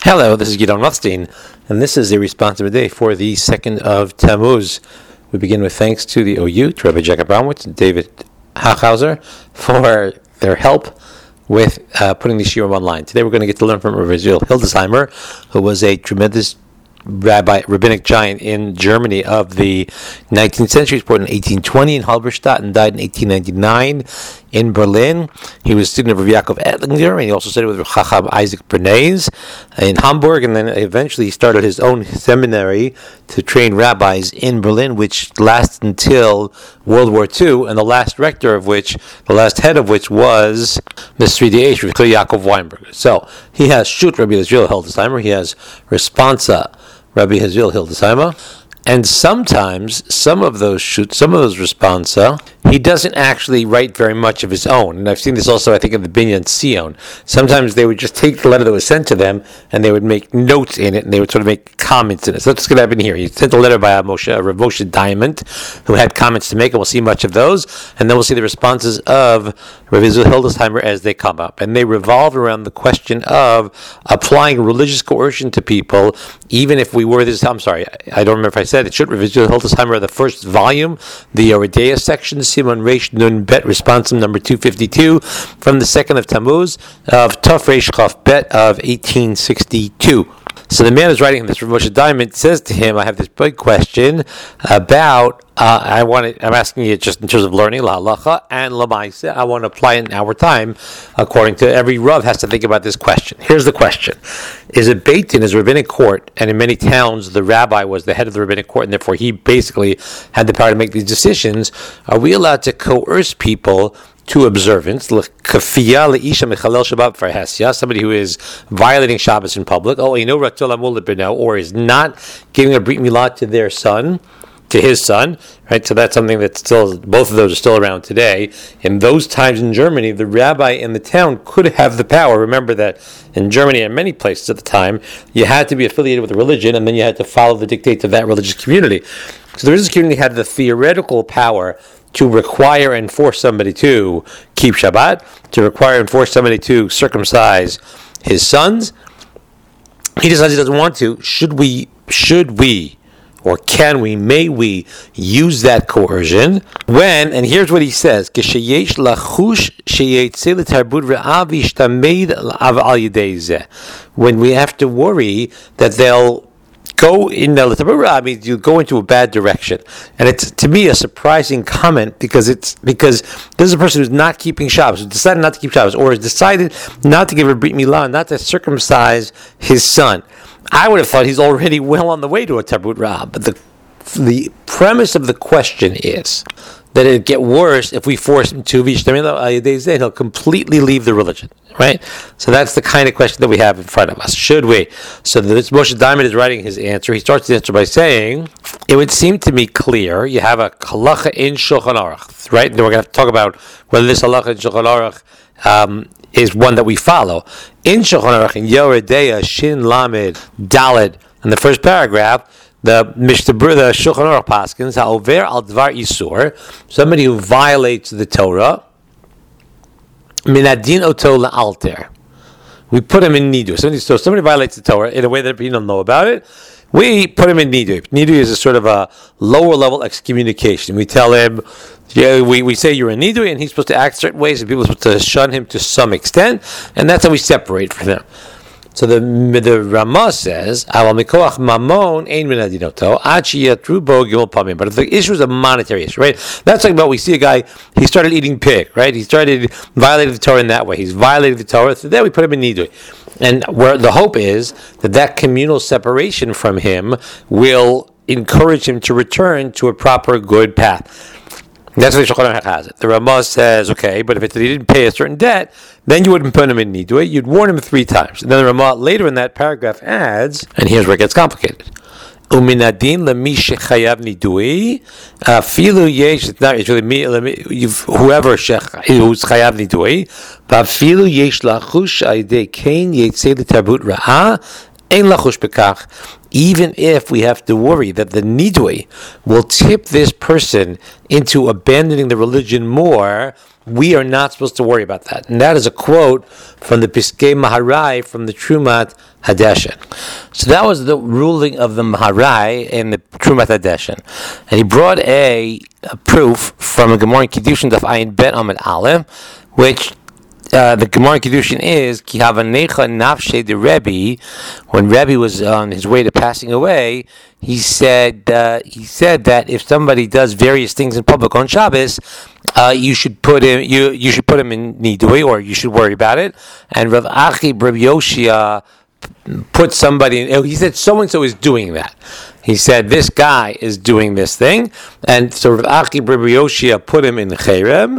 Hello, this is Gidon Rothstein, and this is a responsive day for the 2nd of Tammuz. We begin with thanks to the OU, to Rabbi Jacob Bromwitz and David Hachhauser for their help with putting the shiurim online. Today we're going to get to learn from Rabbi Israel Hildesheimer, who was a tremendous rabbinic giant in Germany of the 19th century. He was born in 1820 in Halberstadt and died in 1899 in Berlin. He was a student of Rabbi Yaakov Ettlinger, and he also studied with Chacham Isaac Bernays in Hamburg, and then eventually he started his own seminary to train rabbis in Berlin, which lasted until World War II, and the last rector of which, the last head of which was Mr. D.H. Rabbi Yaakov Weinberger. So he has Shut Rabbi Israel Hildesheimer, he has Responsa Rabbi Israel Hildesheimer, and sometimes some of those responsa, he doesn't actually write very much of his own. And I've seen this also, I think, in the Binyan Sion. Sometimes they would just take the letter that was sent to them and they would make notes in it and they would sort of make comments in it. So that's what's going to happen here. He sent a letter by Rav Moshe Diamond, who had comments to make, and we'll see much of those. And then we'll see the responses of Rabbi Israel Hildesheimer as they come up. And they revolve around the question of applying religious coercion to people, even if we were this. I'm sorry, I don't remember if I said it. Should Rabbi Israel Hildesheimer, the first volume, the Oridea section, Simon Reish Nun Bet, responsum number 252, from the 2nd of Tammuz of Tov Reish Chaf Bet of 1862. So the man who's writing this, Rav Moshe Diamond, says to him, I have this big question about, I'm asking you just in terms of learning, la halacha and la ma'aseh. I want to apply it in our time, according to every Rav has to think about this question. Here's the question. Is a Beit Din, is a rabbinic court, and in many towns the rabbi was the head of the rabbinic court, and therefore he basically had the power to make these decisions. Are we allowed to coerce people to observance, somebody who is violating Shabbos in public, or is not giving a brit milah to their son, to his son, right? So that's something that's still, both of those are still around today. In those times in Germany, the rabbi in the town could have the power. Remember that in Germany and many places at the time, you had to be affiliated with a religion, and then you had to follow the dictates of that religious community. So the religious community had the theoretical power to require and force somebody to keep Shabbat, to require and force somebody to circumcise his sons. He decides he doesn't want to. Should we, or can we, may we use that coercion when, and here's what he says, when we have to worry that they'll go in the Tabura means you go into a bad direction, and it's to me a surprising comment because this is a person who's not keeping Shabbos, who decided not to keep Shabbos, or has decided not to give a brit milah, not to circumcise his son. I would have thought he's already well on the way to a tabut ra, but the premise of the question is that it'd get worse if we force him to, he'll completely leave the religion, right? So that's the kind of question that we have in front of us. Should we? So this Moshe Diamond is writing his answer. He starts the answer by saying, it would seem to me clear, you have a halacha in Shulchan Aruch, right? And we're going to talk about whether this halacha in Shulchan Aruch is one that we follow. In Shulchan Aruch, in Yoredeya, Shin Lamed, Daled, in the first paragraph, the Shulchan Aruch paskins, ha'over al dvar isur, somebody who violates the Torah, min adin oto la'alter. We put him in nidu. So somebody violates the Torah in a way that people don't know about it. We put him in nidu. Nidu is a sort of a lower level excommunication. We tell him, we say you're in nidu, and he's supposed to act certain ways, and people are supposed to shun him to some extent, and that's how we separate from him. So the Ramah says, but if the issue is a monetary issue, right? That's like about we see a guy, he started eating pig, right? He started violating the Torah in that way. He's violated the Torah, so there we put him in nidui. And where the hope is that communal separation from him will encourage him to return to a proper good path. That's what Shulchan Aruch has it. The Ramah says, okay, but if he didn't pay a certain debt, then you wouldn't put him in nidui. You'd warn him 3 times. And then the Ramah later in that paragraph adds, and here's where it gets complicated. Uminadin lemi shechayav nidui, filu yesh. It's really me. Whoever who's chayav nidui, but filu yesh lachush aidei kain yetzei l'tarbut ra'a ein lachush bekach. even if we have to worry that the nidui will tip this person into abandoning the religion more, we are not supposed to worry about that. And that is a quote from the Piskei Maharai from the Trumat Hadeshen. So that was the ruling of the Maharai in the Trumat Hadeshen. And he brought a proof from a Gemara in Kiddushin Daf Ayin Bet Amud Aleph, which the Gemara in Kiddushin is Ki Havanecha Nafshe de Rebbe. When Rebbe was on his way to passing away, he said that if somebody does various things in public on Shabbos, you should put him in nidui, or you should worry about it. And Rav Achi Bar Yoshia put somebody in. He said so and so is doing that. He said this guy is doing this thing, and so Rav Achi Bar Yoshia put him in cherem,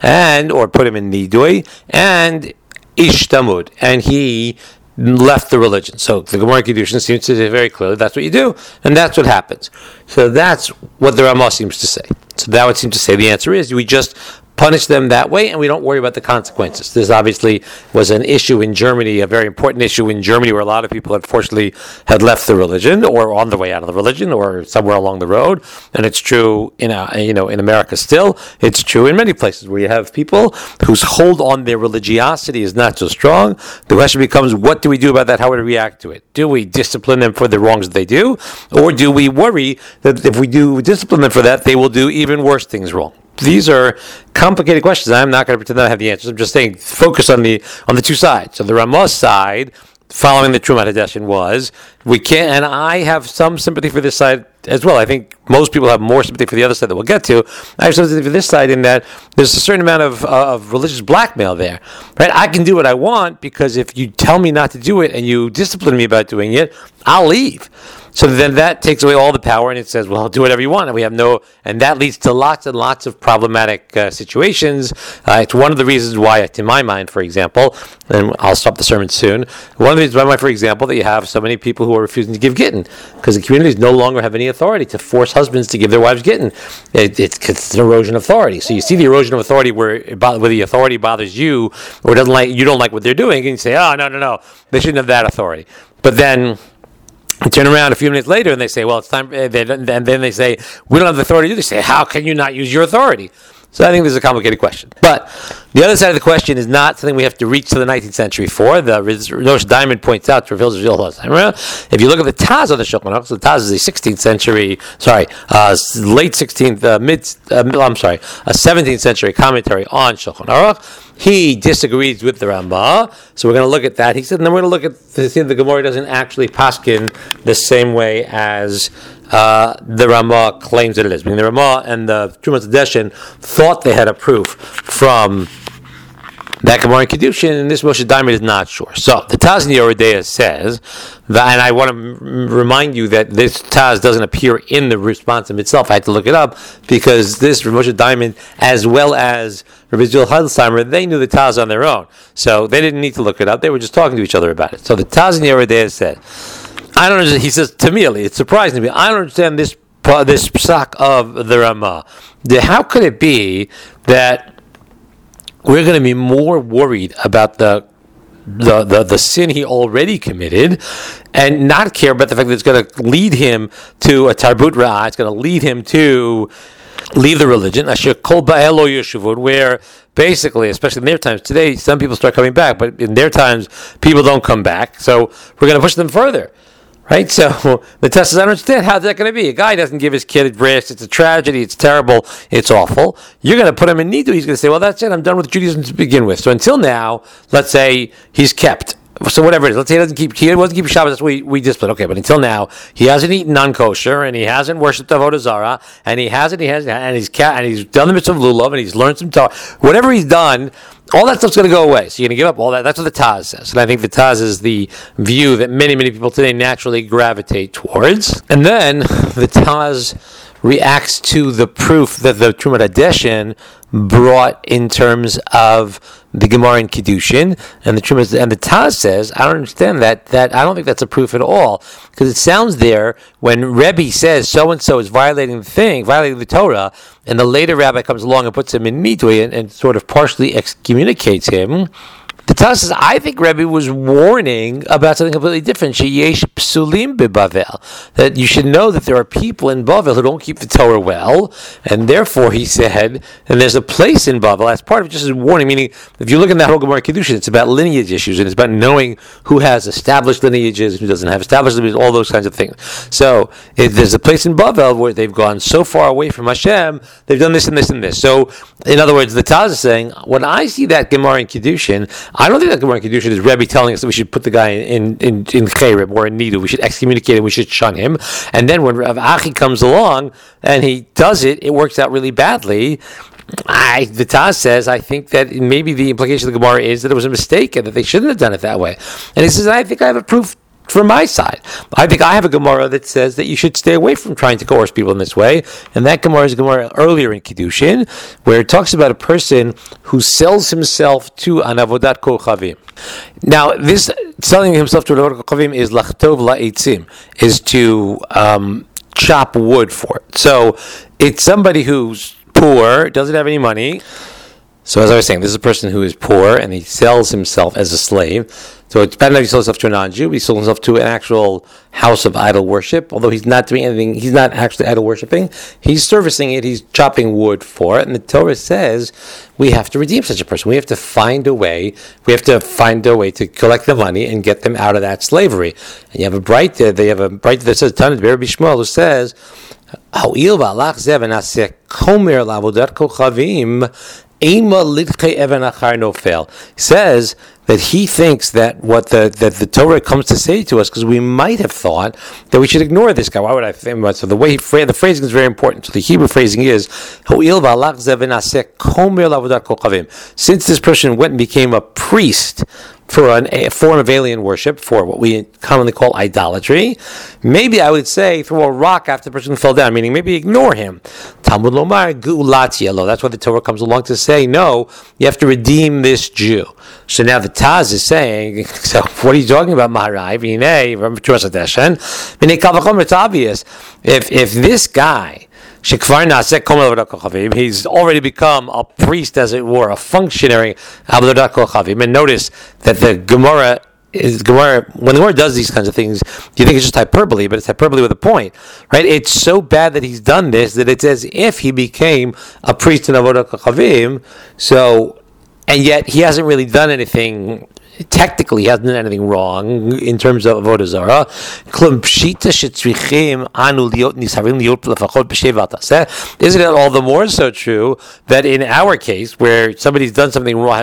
or put him in nidui, and ishtamud, and he left the religion. So the Gemara Kiddushin seems to say very clearly that's what you do, and that's what happens. So that's what the Ramah seems to say. So that would seem to say the answer is we just punish them that way, and we don't worry about the consequences. This obviously was an issue in Germany, a very important issue in Germany, where a lot of people, unfortunately, had left the religion, or on the way out of the religion, or somewhere along the road. And it's true in America still. It's true in many places where you have people whose hold on their religiosity is not so strong. The question becomes, what do we do about that? How would we react to it? Do we discipline them for the wrongs that they do, or do we worry that if we do discipline them for that, they will do even worse things wrong? These are complicated questions. I'm not going to pretend that I have the answers. I'm just saying focus on the two sides. So the Ramah side, following the Trumat Hadeshen, was we can't, and I have some sympathy for this side as well. I think most people have more sympathy for the other side that we'll get to. I have sympathy for this side in that there's a certain amount of religious blackmail there, right? I can do what I want because if you tell me not to do it and you discipline me about doing it, I'll leave. So then that takes away all the power, and it says, well, do whatever you want. And that leads to lots and lots of problematic situations. It's one of the reasons why, to my mind, for example, and I'll stop the sermon soon, one of the reasons why, for example, that you have so many people who are refusing to give gittin, because the communities no longer have any authority to force husbands to give their wives gittin. It's an erosion of authority. So you see the erosion of authority where the authority bothers you, or you don't like what they're doing, and you say, oh, no, they shouldn't have that authority. But then you turn around a few minutes later and they say, well, it's time, and then they say, we don't have the authority to do this. They say, how can you not use your authority? So I think this is a complicated question. But the other side of the question is not something we have to reach to the 19th century for. The Rosh Diamond points out, reveals if you look at the Taz of the Shulchan Aruch, so the Taz is a 16th century, late 16th, a 17th century commentary on Shulchan Aruch. He disagrees with the Ramah, so we're going to look at that. He said, and then we're going to look at the Gemara doesn't actually paskin the same way as the Ramah claims that it is. I mean, the Ramah and the Trumat Hadeshen thought they had a proof from that Gemara in Kiddushin, and this Moshe Diamond is not sure. So the Taz in Yoreh De'ah says that, and I want to remind you that this Taz doesn't appear in the responsive itself. I had to look it up because this Moshe Diamond, as well as Rabbi Zul Heidelsheimer, they knew the Taz on their own, so they didn't need to look it up. They were just talking to each other about it. So the Taz in Yoreh De'ah said, I don't understand. He says to me, it's surprising to me. I don't understand this psak of the Ramah. How could it be that we're going to be more worried about the sin he already committed, and not care about the fact that it's going to lead him to a tarbut ra'ah, it's going to lead him to leave the religion, asher kol ba'el lo yeshuvun, where basically, especially in their times, today some people start coming back, but in their times, people don't come back, so we're going to push them further. Right? So the test says, I don't understand. How's that going to be? A guy doesn't give his kid a breast. It's a tragedy. It's terrible. It's awful. You're going to put him in nidu. He's going to say, well, that's it. I'm done with Judaism to begin with. So until now, let's say he's kept. So whatever it is. Let's say he wasn't keeping Shabbos. That's what we discipline. Okay, but until now, he hasn't eaten non-kosher, and he hasn't worshipped Avodah Zarah, and he's done the mitzvah of lulav, and he's learned some Torah. Whatever he's done, all that stuff's going to go away. So you're going to give up all that. That's what the Taz says. And I think the Taz is the view that many, many people today naturally gravitate towards. And then the Taz reacts to the proof that the Trumat Hadeshen brought in terms of the Gemara in Kiddushin, and the Taz says, I don't understand that I don't think that's a proof at all, because it sounds there when Rebbe says so and so is violating the Torah, and the later rabbi comes along and puts him in nidui and sort of partially excommunicates him. The Taz says, I think Rebbe was warning about something completely different. Sheyesh psulim beBavel, that you should know that there are people in Bavel who don't keep the Torah well, and therefore he said, and there's a place in Bavel as part of just a warning. Meaning, if you look in that whole Gemara Kiddushin, it's about lineage issues, and it's about knowing who has established lineages, who doesn't have established lineages, all those kinds of things. So there's a place in Bavel where they've gone so far away from Hashem, they've done this and this and this. So, in other words, the Taz is saying, when I see that Gemara in Kiddushin, I don't think that Gemara in Kiddushin is Rebbe telling us that we should put the guy in Cherib or in Nidu. We should excommunicate him. We should shun him. And then when Rav Achi comes along and he does it, it works out really badly. The Taz says, I think that maybe the implication of the Gemara is that it was a mistake and that they shouldn't have done it that way. And he says, I think I have a proof from my side. I think I have a Gemara that says that you should stay away from trying to coerce people in this way. And that Gemara is a Gemara earlier in Kiddushin, where it talks about a person who sells himself to an avodat kochavim. Now, this selling himself to an avodat kochavim is lachtov la'itzim, is to chop wood for it. So it's somebody who's poor, doesn't have any money. So as I was saying, this is a person who is poor and he sells himself as a slave. So it's bad enough he sells himself to a non-Jew, but he sells himself to an actual house of idol worship, although he's not doing anything, he's not actually idol worshiping. He's servicing it, he's chopping wood for it, and the Torah says we have to redeem such a person. We have to find a way to collect the money and get them out of that slavery. And you have a Braita, they have a Braita that says, Tanit Rabbi Shmuel, who says, Ha'il v'alach zev v'naseh komer la'avodat kochavim Ema lidchei even achar nofel. Says that he thinks that what the Torah comes to say to us, because we might have thought that we should ignore this guy. Why would I think? So the phrasing is very important. So the Hebrew phrasing is, since this person went and became a priest for a form of alien worship, for what we commonly call idolatry, maybe I would say throw a rock after the person fell down, meaning maybe ignore him. Talmud lomar gu'ulat yelo. That's why the Torah comes along to say, no, you have to redeem this Jew. So now the Taz is saying, so what are you talking about, Maharai? It's obvious. If this guy, he's already become a priest, as it were, a functionary. And notice that the Gemara, when the Gemara does these kinds of things, you think it's just hyperbole, but it's hyperbole with a point, right? It's so bad that he's done this that it's as if he became a priest in Avodah Kochavim. So, and yet he hasn't really done anything. Technically, he hasn't done anything wrong in terms of Avodah Zarah. Isn't it all the more so true that in our case, where somebody's done something wrong,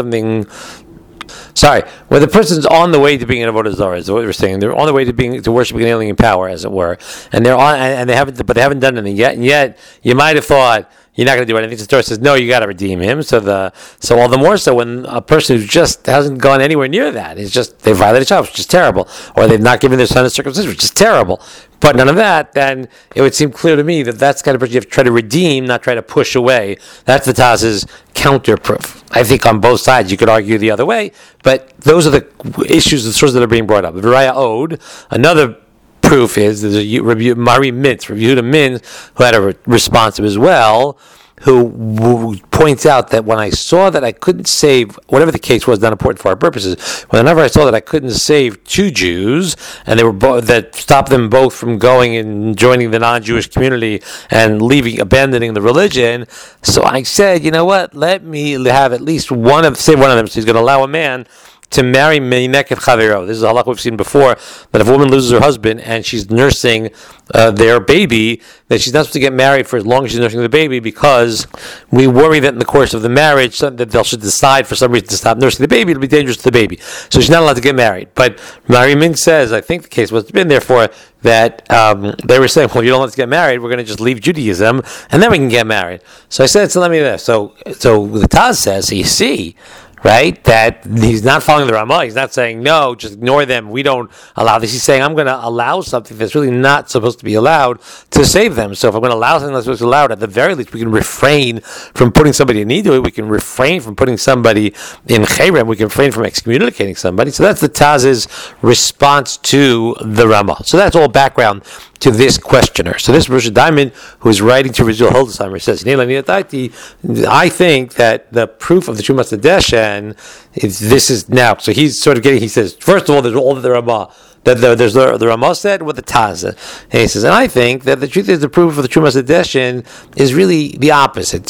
where the person's on the way to being an avodah zarah, is what we're saying. They're on the way to worshiping an alien power, as it were, and they haven't done anything yet. And yet, you might have thought you're not going to do anything. So the Torah says, no, you got to redeem him. So all the more so when a person who just hasn't gone anywhere near that, is just, they violated Shabbat, which is terrible, or they've not given their son a circumcision, which is terrible. But none of that, then it would seem clear to me that that's the kind of person you have to try to redeem, not try to push away. That's the Taz's counter-proof. I think on both sides you could argue the other way, but those are the issues, the sources that are being brought up. V'raya Od, another proof is there's a Mari Mintz, Rabbi Yehuda Mintz, who had a responsive as well, who points out that when I saw that I couldn't save, whatever the case was, not important for our purposes, whenever I saw that I couldn't save two Jews, and they were that stopped them both from going and joining the non-Jewish community and abandoning the religion, so I said, you know what, let me have at least save one of them, so he's going to allow a man to marry Meineket Chavero. This is a halakha we've seen before, that if a woman loses her husband and she's nursing their baby, that she's not supposed to get married for as long as she's nursing the baby, because we worry that in the course of the marriage, that they should decide for some reason to stop nursing the baby, it'll be dangerous to the baby. So she's not allowed to get married. But Mari Min says, I think the case was been therefore that they were saying, well, you don't let us get married, we're going to just leave Judaism, and then we can get married. So I said, so let me there. So the Taz says, so you see, right, that he's not following the Ramah. He's not saying, no, just ignore them, we don't allow this. He's saying, I'm going to allow something that's really not supposed to be allowed to save them. So if I'm going to allow something that's supposed to be allowed, at the very least, we can refrain from putting somebody in Nidu. We can refrain from putting somebody in Cherem. We can refrain from excommunicating somebody. So that's the Taz's response to the Ramah. So that's all background to this questioner. So this Rosh Diamond, who is writing to Rizul Hildesheimer, says, I think that the proof of the Trumas Hadeshen, this is now. So he's sort of getting, he says, first of all, there's all that the Ramah, there's the Ramah said with the Taz. And he says, and I think that the truth is the proof of the Trumas Hadeshen is really the opposite.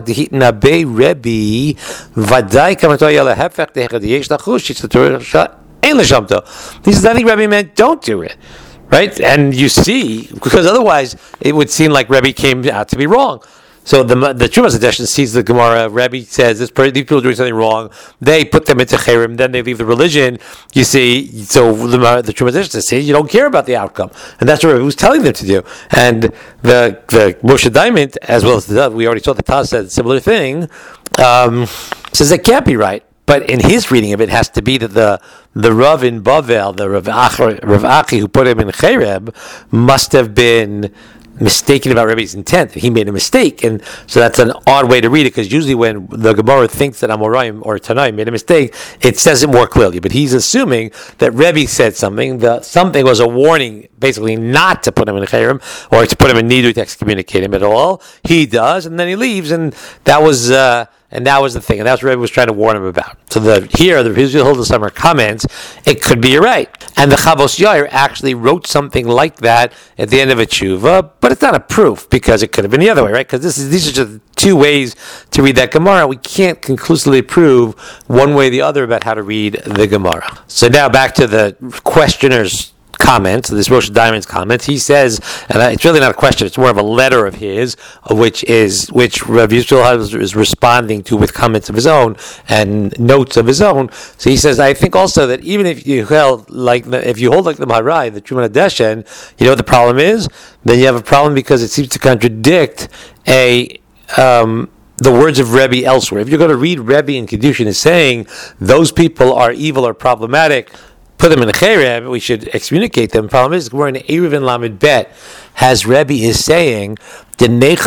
He says, I think Rebbe meant don't do it. Right? And you see, because otherwise it would seem like Rebbe came out to be wrong. So the Trumas Hadeshen sees the Gemara. Rebbe says these people are doing something wrong. They put them into Cherem, then they leave the religion. You see, so the Trumas Hadeshen says, see, you don't care about the outcome, and that's what Rebbe was telling them to do. And the Moshe Diamond, as well as we already saw the Taz said a similar thing, says that can't be right. But in his reading of it, has to be that the Rav in Bavel, the Rav Achi who put him in Cherem, must have been mistaken about Rebbe's intent. He made a mistake, and so that's an odd way to read it, because usually when the Gemara thinks that Amoraim or Tanai made a mistake, it says it more clearly. But he's assuming that Rebbe said something. Something was a warning, basically not to put him in Cherem or to put him in Nidui to excommunicate him at all. He does, and then he leaves, and that was the thing, and that's what Rebbe was trying to warn him about. So the Rizul Hildesheimer comments, it could be you're right. And the Chavos Yair actually wrote something like that at the end of a tshuva, but it's not a proof, because it could have been the other way, right? Because these are just two ways to read that Gemara. We can't conclusively prove one way or the other about how to read the Gemara. So now back to the questioner's comments, this Rosh Diamond's comments. He says, and it's really not a question, it's more of a letter of his, which Rav Yisrael is responding to with comments of his own and notes of his own. So he says, I think also that even if you hold like the Maharai, the Trumas Hadeshen, you know what the problem is? Then you have a problem because it seems to contradict the words of Rebbe elsewhere. If you're going to read Rebbe in Kedushin as saying those people are evil or problematic, put them in a Cherem, we should excommunicate them. The problem is, we're in Erev and Lamed Bet, as Rebbe is saying, the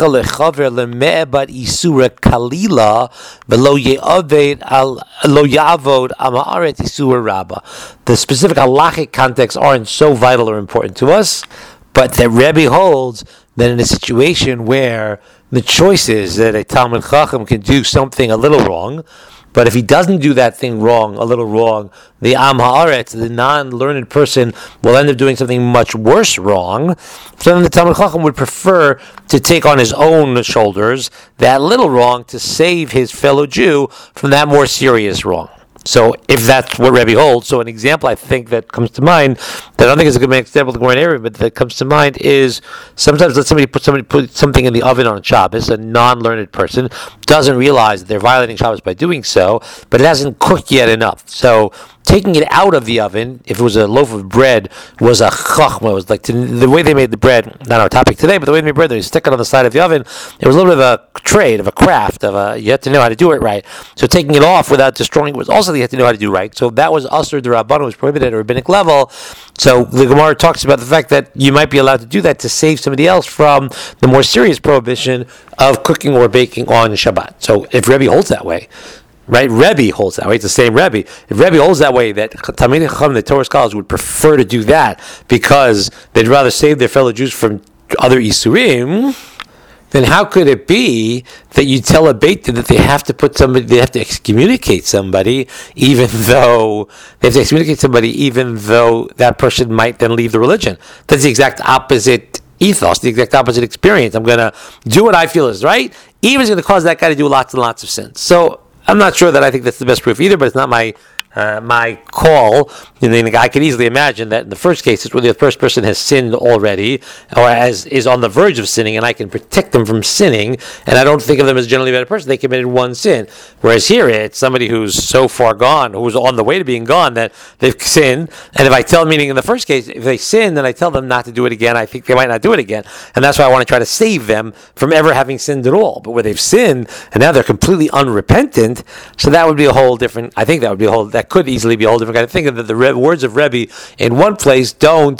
specific halachic contexts aren't so vital or important to us, but that Rebbe holds that in a situation where the choice is that a Talmid Chacham can do something a little wrong, but if he doesn't do that thing wrong, a little wrong, the Am Haaretz, the non-learned person, will end up doing something much worse wrong. So then the Talmid Chacham would prefer to take on his own shoulders that little wrong to save his fellow Jew from that more serious wrong. So if that's what Rebbe holds, so an example I think that comes to mind, that I don't think is a good example to go in area, but that comes to mind is sometimes let somebody put something in the oven on Shabbos, a non-learned person doesn't realize that they're violating Shabbos by doing so, but it hasn't cooked yet enough. So taking it out of the oven, if it was a loaf of bread, was a chachma. It was like the way they made the bread, not our topic today, but the way they made bread, they stick it on the side of the oven. It was a little bit of a trade, of a craft, you had to know how to do it right. So taking it off without destroying it was also you had to know how to do right. So that was usher the Rabbanu, was prohibited at a rabbinic level. So the Gemara talks about the fact that you might be allowed to do that to save somebody else from the more serious prohibition of cooking or baking on Shabbat. So if Rebbe holds that way, right? Rebbe holds that way. It's the same Rebbe. If Rebbe holds that way, that Talmidei Chacham, the Torah scholars, would prefer to do that because they'd rather save their fellow Jews from other Isurim, then how could it be that you tell a Beit Din that they have to excommunicate somebody, even though that person might then leave the religion? That's the exact opposite ethos, the exact opposite experience. I'm going to do what I feel is right, even if it's going to cause that guy to do lots and lots of sins. So I'm not sure that I think that's the best proof either, but it's not my call. I could easily imagine that in the first case, it's where the first person has sinned already, or is on the verge of sinning, and I can protect them from sinning, and I don't think of them as generally a better person. They committed one sin. Whereas here, it's somebody who's so far gone, who's on the way to being gone, that they've sinned, and if I tell them, meaning in the first case, if they sin, then I tell them not to do it again, I think they might not do it again, and that's why I want to try to save them from ever having sinned at all. But where they've sinned, and now they're completely unrepentant, so that would be a whole different, that could easily be a whole different kind of thing, that the words of Rebbe in one place don't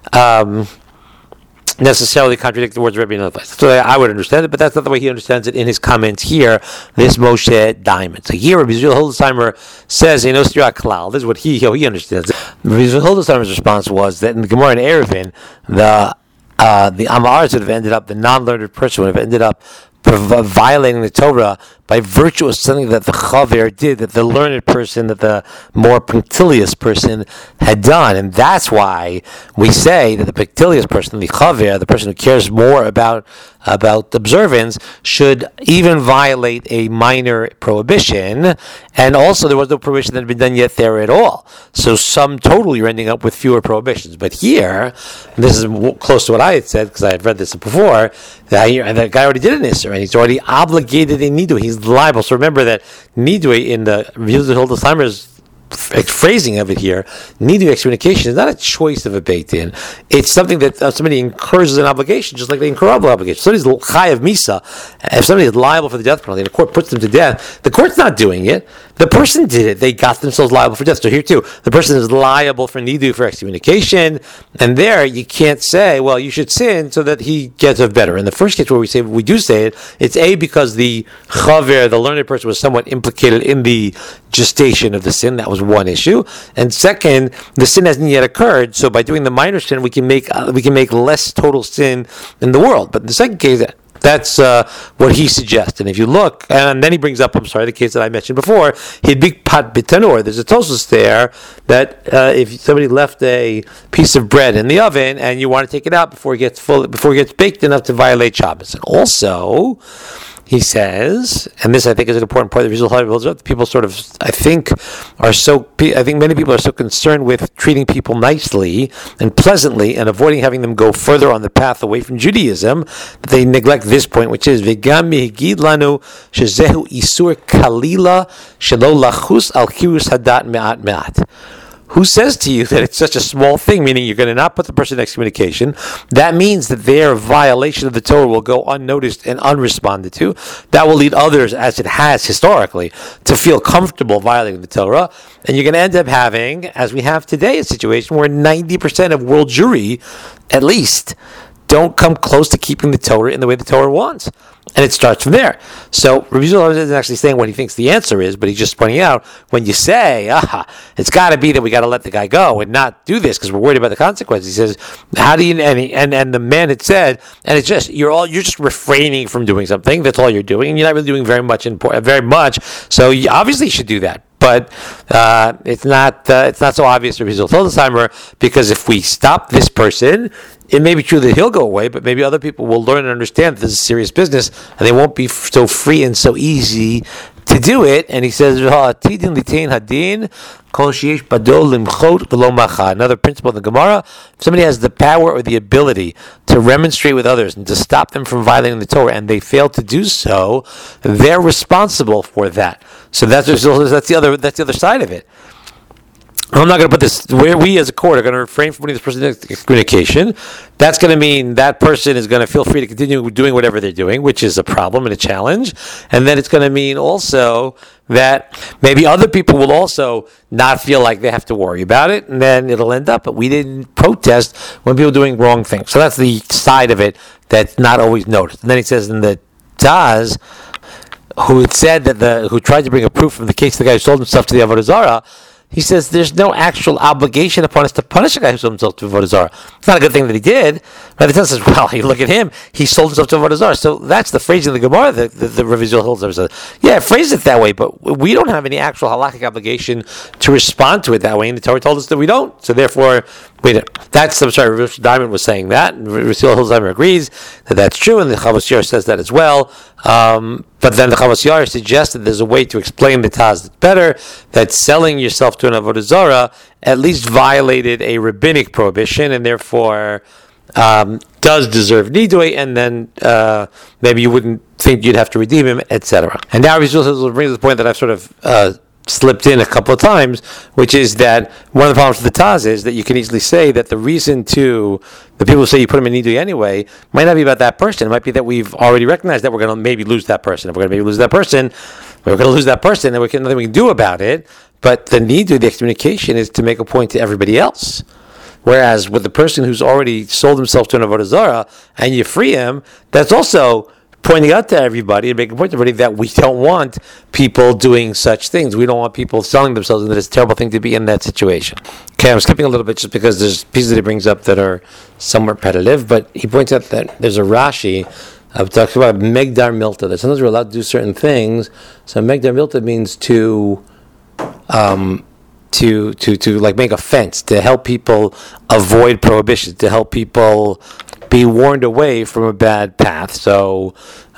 necessarily contradict the words of Rebbe in another place. So I would understand it, but that's not the way he understands it in his comments here, this Moshe Diamond. So here Rabbi Yisrael Hildesheimer says, this is what he understands. Rabbi Yisrael Hildesheimer's response was that in the Gemara in Eruvin, the the Amaris would have ended up, the non-learned person would have ended up violating the Torah by virtue of something that the Chaver did, that the learned person, that the more punctilious person had done. And that's why we say that the punctilious person, the Chaver, the person who cares more about observance, should even violate a minor prohibition. And also there was no prohibition that had been done yet there at all. So sum total, you're ending up with fewer prohibitions. But here, and this is close to what I had said, because I had read this before, that guy already did an Isser, and he's already obligated a Nidui. He's liable. So remember that Nidui in the Reviews of Hildesheimer's phrasing of it here, Nidui excommunication is not a choice of a Beit Din. It's something that somebody incurs as an obligation, just like they incur other obligations. Somebody's Chayav Misa. If somebody is liable for the death penalty and the court puts them to death, the court's not doing it. The person did it. They got themselves liable for death. So here too, the person is liable for Nidui for excommunication, and there you can't say, well, you should sin so that he gets off better. In the first case where we do say it, it's A, because the Chaver, the learned person, was somewhat implicated in the gestation of the sin. That was one issue. And second, the sin hasn't yet occurred, so by doing the minor sin, we can make less total sin in the world. But in the second case, that's what he suggests. And if you look, and then he brings up, the case that I mentioned before, he'd be pat bitanor. There's a Tosfos there that if somebody left a piece of bread in the oven and you want to take it out before it gets baked enough to violate Shabbos. And also, he says, and this I think is an important part of the result builds up. People I think many people are so concerned with treating people nicely and pleasantly and avoiding having them go further on the path away from Judaism that they neglect this point, which is V'gam mihigid lanu shezehu isur kalila shelo lachus al kirus hadat me'at me'at. Who says to you that it's such a small thing, meaning you're going to not put the person in excommunication? That means that their violation of the Torah will go unnoticed and unresponded to. That will lead others, as it has historically, to feel comfortable violating the Torah. And you're going to end up having, as we have today, a situation where 90% of world Jewry, at least, don't come close to keeping the Torah in the way the Torah wants. And it starts from there. So Rabbi Yisrael isn't actually saying what he thinks the answer is, but he's just pointing out, when you say, it's got to be that we got to let the guy go and not do this because we're worried about the consequences. He says, how do you, and the man had said, and it's just, you're just refraining from doing something. That's all you're doing. And you're not really doing very much, so you obviously should do that. But it's not so obvious for Rizal Hildesheimer, because if we stop this person, it may be true that he'll go away, but maybe other people will learn and understand that this is serious business, and they won't be so free and so easy to do it. And he says, another principle in the Gemara: if somebody has the power or the ability to remonstrate with others and to stop them from violating the Torah, and they fail to do so, they're responsible for that. So that's the other side of it. I'm not going to put this, where we as a court are going to refrain from putting this person in excommunication. That's going to mean that person is going to feel free to continue doing whatever they're doing, which is a problem and a challenge. And then it's going to mean also that maybe other people will also not feel like they have to worry about it, and then it'll end up, but we didn't protest when people are doing wrong things. So that's the side of it that's not always noticed. And then he says in the Taz, who had said that who tried to bring a proof from the case of the guy who sold himself to the Avodah Zarah, he says there's no actual obligation upon us to punish a guy who sold himself to Avodah Zarah. It's not a good thing that he did. But the Taz says, well, you look at him, he sold himself to Avodah Zarah. So that's the phrase in the Gemara that the Rav Yisrael Hildesheimer says. Yeah, phrase it that way, but we don't have any actual halakhic obligation to respond to it that way, and the Torah told us that we don't. So therefore, Rav Diamond was saying that, and Rav Yisrael Hildesheimer agrees that that's true, and the Chavos Yair says that as well. But then the Chavos Yair suggested there's a way to explain the Taz that's better, that selling yourself to an Avodah Zarah at least violated a rabbinic prohibition, and therefore does deserve nidui, and then maybe you wouldn't think you'd have to redeem him, etc. And now Rizal brings the point that I've sort of slipped in a couple of times, which is that one of the problems with the Taz is that you can easily say that the reason to the people who say you put him in nidui anyway might not be about that person. It might be that we've already recognized that we're going to maybe lose that person. If we're going to maybe lose that person, we're going to lose that person, and nothing we can do about it. But the nidui, the excommunication, is to make a point to everybody else. Whereas with the person who's already sold himself to an Avodah Zarah and you free him, that's also pointing out to everybody and making a point to everybody that we don't want people doing such things. We don't want people selling themselves, and that it's a terrible thing to be in that situation. Okay, I'm skipping a little bit just because there's pieces that he brings up that are somewhat repetitive, but he points out that there's a Rashi talks about Megdar Milta, that sometimes we're allowed to do certain things. So Megdar Milta means to like make a fence, to help people avoid prohibitions, to help people be warned away from a bad path. So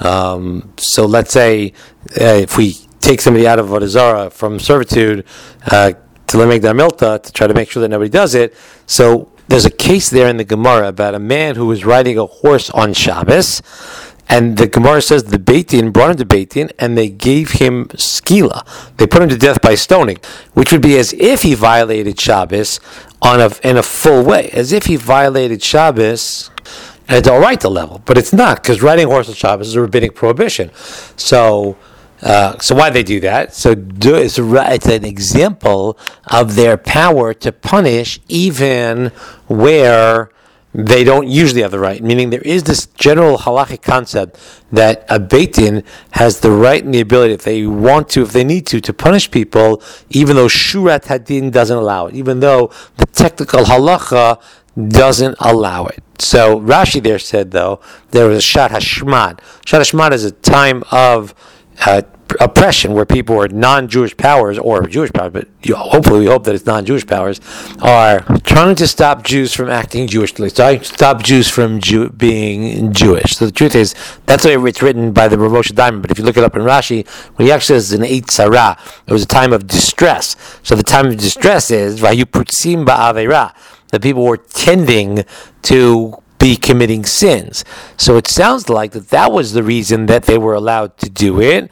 let's say if we take somebody out of Avodah Zarah from servitude to Megdar Milta, to try to make sure that nobody does it. So there's a case there in the Gemara about a man who was riding a horse on Shabbos, and the Gemara says the Beit Din brought him to Beit Din, and they gave him skila. They put him to death by stoning, which would be as if he violated Shabbos in a full way, as if he violated Shabbos at the Oraita level. But it's not, because riding a horse on Shabbos is a rabbinic prohibition. So why they do that? So it's an example of their power to punish even where they don't usually have the right. Meaning there is this general halachic concept that a Beit Din has the right and the ability, if they want to, if they need to punish people, even though Shurat Hadin doesn't allow it, even though the technical halacha doesn't allow it. So Rashi there said, though, there was a Shat Hashmad. Shat Hashmad is a time of oppression where people were non-Jewish powers, or Jewish powers, but hopefully we hope that it's non-Jewish powers, are trying to stop Jews from acting Jewishly, trying to stop Jews from being Jewish. So the truth is, that's the way it's written by the Rav Moshe Diamond, but if you look it up in Rashi, when he actually says an Eit Sarah, it was a time of distress. So the time of distress is, Vayu Putzim Ba'aveira, that people were tending to be committing sins. So it sounds like that was the reason that they were allowed to do it,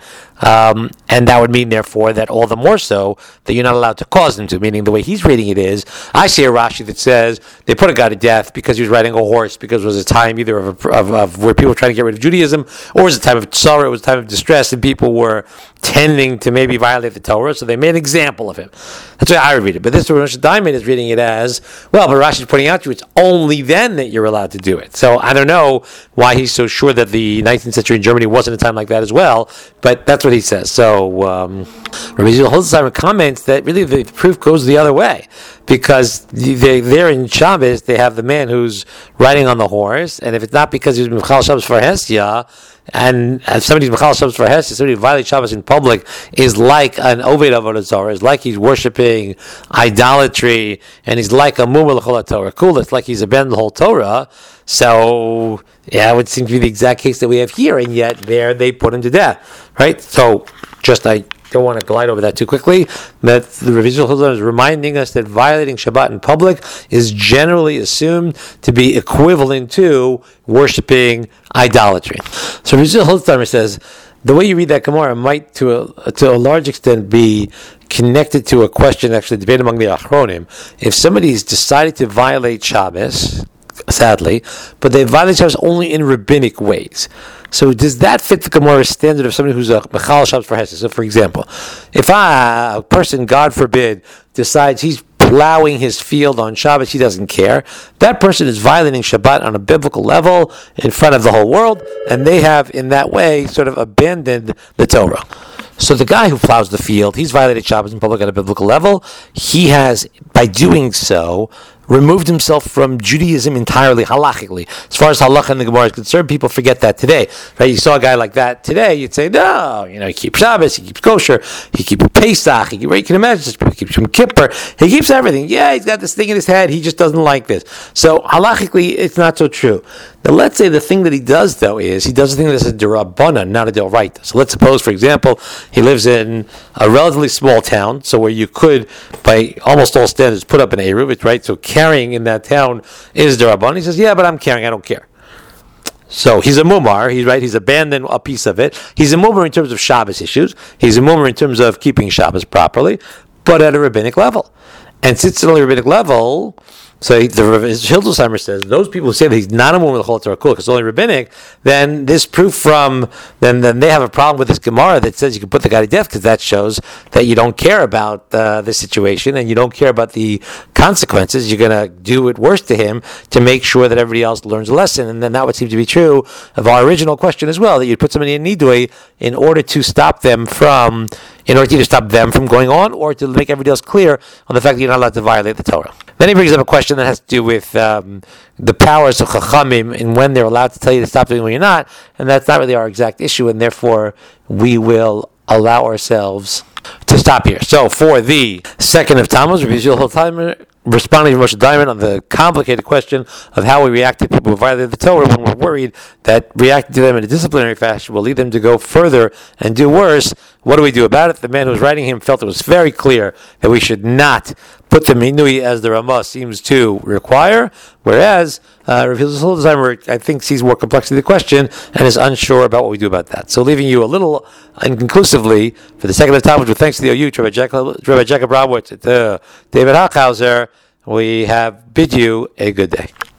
and that would mean, therefore, that all the more so that you're not allowed to cause them to. Meaning, the way he's reading it is, I see a Rashi that says they put a guy to death because he was riding a horse, because it was a time either of where people were trying to get rid of Judaism, or it was a time of tzara, it was a time of distress, and people were tending to maybe violate the Torah, so they made an example of him. That's why I would read it. But this Rosh Diamond is reading it as, well, but Rashi is pointing out to you, it's only then that you're allowed to do it. So I don't know why he's so sure that the 19th century in Germany wasn't a time like that as well, but that's what he says. So Rabbi Yisrael Holzheimer comments that really the proof goes the other way, because they're in Shabbos, they have the man who's riding on the horse, and if it's not because he's Michal Shabbos for Hestia, and if somebody's Michal Shabbos for Hestia, somebody who violates Shabbos in public is like an Oved Avodah Zarah, is like he's worshiping idolatry, and he's like a Mumar L'chol Torah. Cool, it's like he's abandoned the whole Torah. So, yeah, it would seem to be the exact case that we have here, and yet there they put him to death, right? So, I don't want to glide over that too quickly, that the Rav Yisrael Holzheimer is reminding us that violating Shabbat in public is generally assumed to be equivalent to worshiping idolatry. So Rav Yisrael Holzheimer says, the way you read that Gemara might, to a large extent, be connected to a question actually debated among the Achronim. If somebody's decided to violate Shabbos, sadly, but they violate Shabbos only in rabbinic ways. So does that fit the Gemara's standard of somebody who's a Mechal Shabbos for Hesed? So for example, if a person, God forbid, decides he's plowing his field on Shabbos, he doesn't care, that person is violating Shabbat on a biblical level in front of the whole world, and they have in that way sort of abandoned the Torah. So the guy who plows the field, he's violated Shabbos in public at a biblical level. He has, by doing so, removed himself from Judaism entirely, halachically. As far as halacha and the Gemara is concerned, people forget that today. Right? You saw a guy like that today, you'd say, no, he keeps Shabbos, he keeps kosher, he keeps Pesach, you can imagine this, he keeps Yom Kippur, he keeps everything. Yeah, he's got this thing in his head, he just doesn't like this. So halachically, it's not so true. Now let's say the thing that he does, though, is he does a thing that's a derabbanan, not a d'oraita. So let's suppose, for example, he lives in a relatively small town, so where you could, by almost all standards, put up an eruv, right? So carrying in that town is derabbanan. He says, yeah, but I'm carrying, I don't care. So he's a mumar, he's abandoned a piece of it. He's a mumar in terms of Shabbos issues. He's a mumar in terms of keeping Shabbos properly, but at a rabbinic level. And since it's at a rabbinic level, So the Hildesheimer says those people who say that he's not a woman with the Chol Torah Kula because it's only rabbinic, then this proof from then they have a problem with this Gemara that says you can put the guy to death because that shows that you don't care about the situation and you don't care about the consequences. You're going to do it worse to him to make sure that everybody else learns a lesson, and then that would seem to be true of our original question as well, that you'd put somebody in nidui in order to stop them from. In order to either stop them from going on or to make everybody else clear on the fact that you're not allowed to violate the Torah. Then he brings up a question that has to do with the powers of Chachamim and when they're allowed to tell you to stop doing when you're not, and that's not really our exact issue, and therefore we will allow ourselves to stop here. So for the second of Tammuz, Rabbi Yisrael responding to Moshe Diamond on the complicated question of how we react to people who violate the Torah when we're worried that reacting to them in a disciplinary fashion will lead them to go further and do worse. What do we do about it? The man who was writing him felt it was very clear that we should not put the minui as the Ramah seems to require, whereas Rav Hildesheimer, I think, sees more complexity of the question and is unsure about what we do about that. So leaving you a little inconclusively for the second of Talmud, with thanks to the OU, Rabbi Jacob Bromwitz, David Hachhauser, we have bid you a good day.